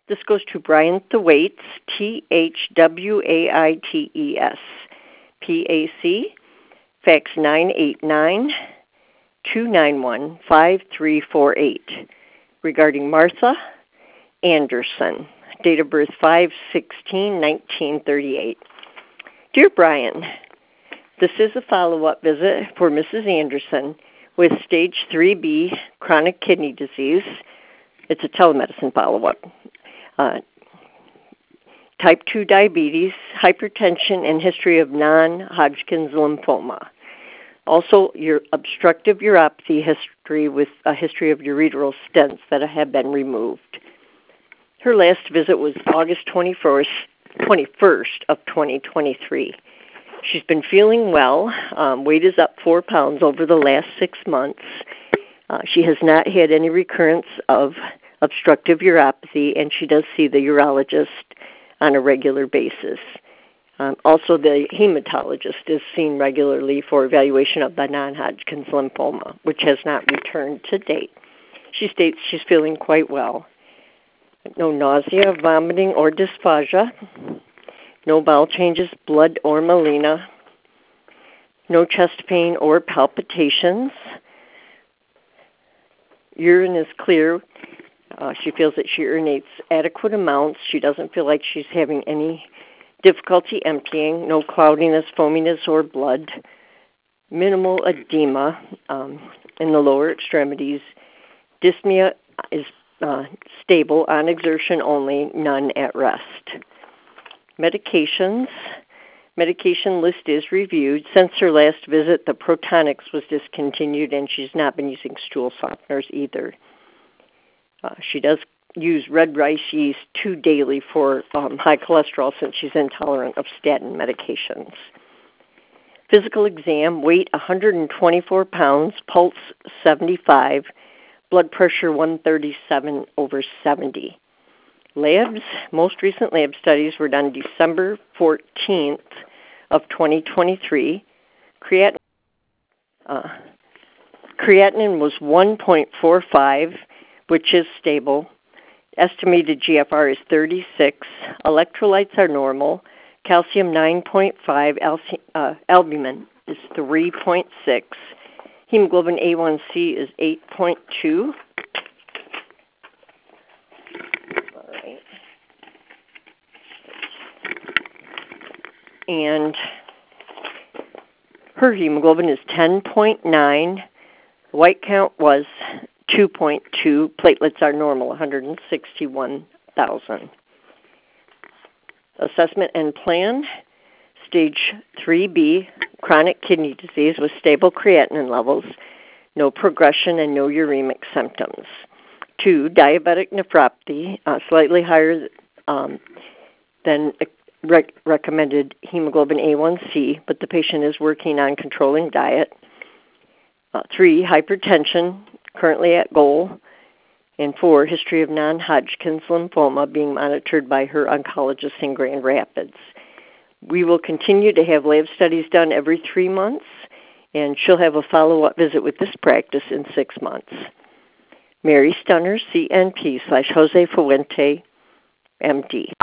This goes to Brian Thwaites, Thwaites, PAC, fax 989-291-5348, regarding Martha Anderson, date of birth 5/16/1938. Dear Brian, this is a follow-up visit for Mrs. Anderson with stage 3B chronic kidney disease. It's a telemedicine follow-up. Type 2 diabetes, hypertension, and history of non-Hodgkin's lymphoma. Also, your obstructive uropathy history with a history of ureteral stents that have been removed. Her last visit was August 21st of 2023. She's been feeling well. Weight is up 4 pounds over the last 6 months. She has not had any recurrence of obstructive uropathy, and she does see the urologist on a regular basis. Also, the hematologist is seen regularly for evaluation of the non-Hodgkin's lymphoma, which has not returned to date. She states she's feeling quite well. No nausea, vomiting, or dysphagia. No bowel changes, blood, or melena. No chest pain or palpitations. Urine is clear. She feels that she urinates adequate amounts. She doesn't feel like she's having any difficulty emptying. No cloudiness, foaminess, or blood. Minimal edema in the lower extremities. Dyspnea is stable, on exertion only, none at rest. Medications. Medication list is reviewed. Since her last visit, the Protonix was discontinued, and she's not been using stool softeners either. She does use red rice yeast 2 daily for high cholesterol since she's intolerant of statin medications. Physical exam, weight 124 pounds, pulse 75, blood pressure 137/70. Labs, most recent lab studies were done December 14th of 2023. Creatinine was 1.45, which is stable. Estimated GFR is 36. Electrolytes are normal. Calcium 9.5. Albumin is 3.6. Hemoglobin A1C is 8.2. All right. And her hemoglobin is 10.9. White count was 2.2. Platelets are normal, 161,000. Assessment and plan, stage 3B, chronic kidney disease with stable creatinine levels, no progression and no uremic symptoms. 2, diabetic nephropathy, slightly higher than recommended hemoglobin A1C, but the patient is working on controlling diet. 3, hypertension, currently at goal. And 4, history of non-Hodgkin's lymphoma being monitored by her oncologist in Grand Rapids. We will continue to have lab studies done every 3 months, and she'll have a follow-up visit with this practice in 6 months. Mary Stunner, CNP /Jose Fuente, MD.